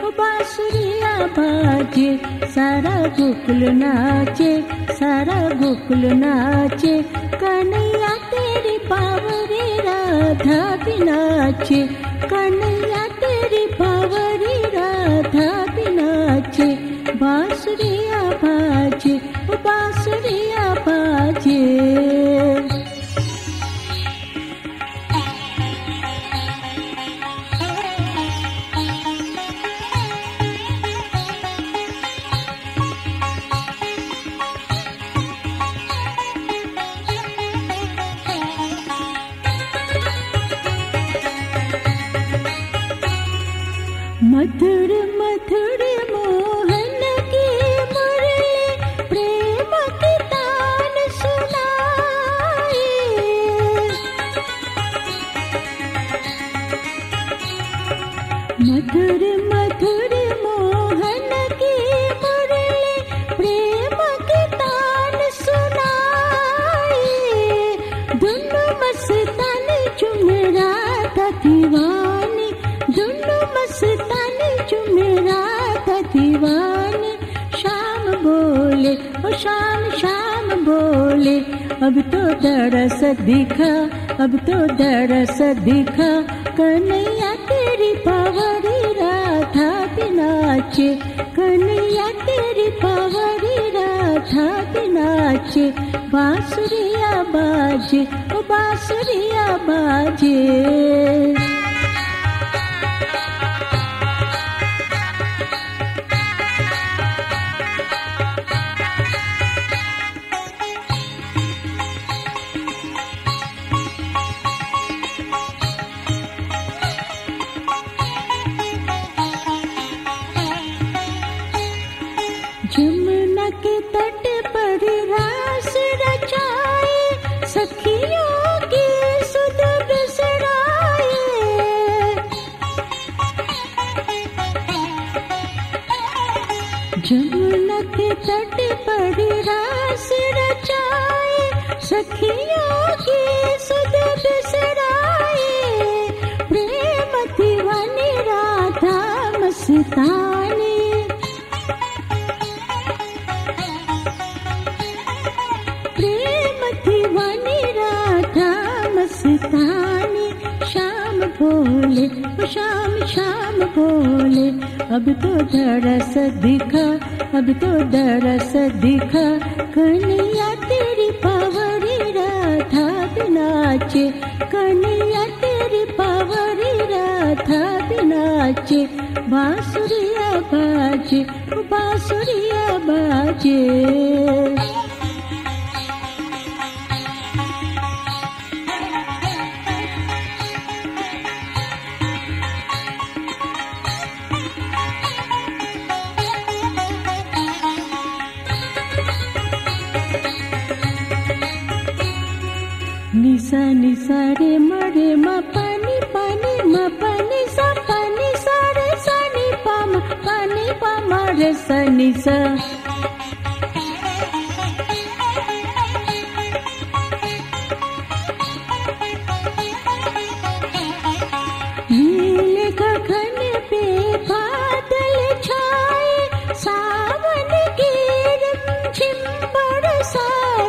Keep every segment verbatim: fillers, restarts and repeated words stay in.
बांसुरिया बाजे, सारा गोकुल नाचे, सारा गोकुल नाचे। कन्हैया तेरी बावरी राधा भी नाचे, कन्हैया तेरी बावरी राधा भी नाचे। बांसुरिया बाजे, बांसुरिया बाजे। मधुर मधुर मोहन की मुरली, प्रेम की तान सुनाए। मधुर मधुर मोहन की मुरली, प्रेम की तान सुनाए। दुनु मस्तानी चुम राधा दीवानी, दुनु मस्तानी चुम राधा दीवानी। शाम बोले ओ शाम शाम बोले, अब तो दरस दिखा, अब तो दरस दिखा। कन्हैया तेरी बावरी राधा भी नाचे, कन्हैया तेरी बावरी राधा भी नाचे। बांसुरिया बाजे, ओ बांसुरिया बाजे। जमुना के तट पर रास रचाए, सखियों की सुध बिसराए। जमुना के तट पर रास रचाए, सखियों की सुध बिसराए। प्रेम दीवानी राधा मस्तानी, मस्तानी। शाम बोले ओ शाम शाम बोले, अब तो दरस दिखा, अब तो दरस दिखा। कन्हैया तेरी बावरी राधा भी नाचे, कन्हैया तेरी बावरी राधा भी नाचे। बांसुरिया बाजे, बांसुरिया बाजे। निसा निसा रे मरे म पानी पानी म पानी सा पानी सा रे सा नि पा म पानी पा म रे सा नि सा। नीले गगन पे बादल छाए, सावन की रिमझिम बरसाए।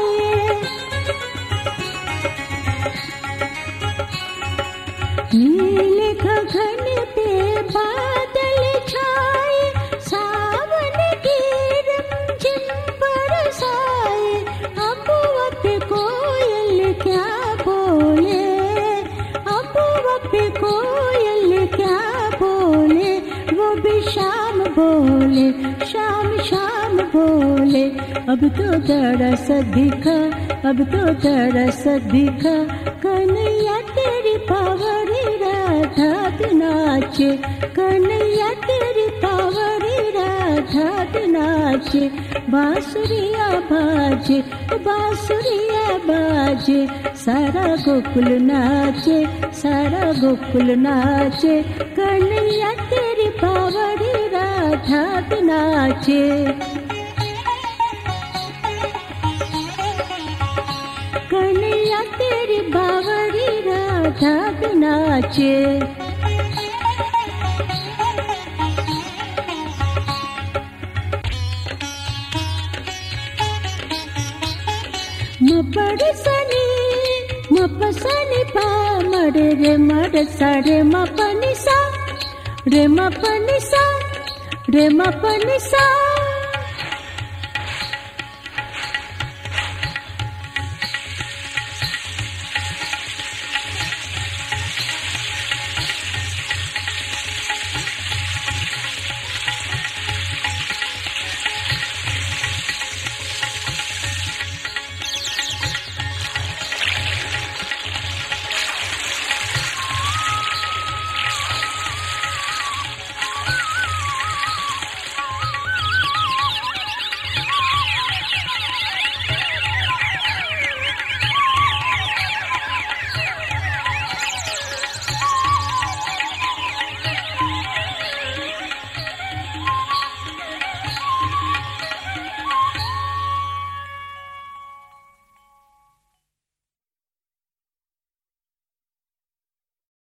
नीले गगन पे बादल छाए, सावन की रिमझिम बरसाए। अबुआ पे कोयल क्या बोले, अबुआ पे कोयल क्या बोले। वो भी शाम बोले, शाम शाम बोले। अब तो दरस दिखा, अब तो दरस दिखा। कन्हैया तेरी बावरी राधा भी नाचे, कन्हैया तेरी बावरी राधा भी नाचे। बांसुरिया बाजे, बांसुरिया बाजे। सारा गोकुल नाचे, सारा गोकुल नाचे। कन्हैया तेरी बावरी राधा भी नाचे। कन्हैया तेरी बावरी राधा भी नाचे। ಮಪಡೆ ಸನಿ ಮಪ ಸನಿ ಪ ಮರೆ ರೇ ಮರೆ ಸ ರೇ ಮಪ ನಿ ಸ ರೇ ಮಪ ನಿ ಸ ರೇ ಮಪ ನಿ ಸ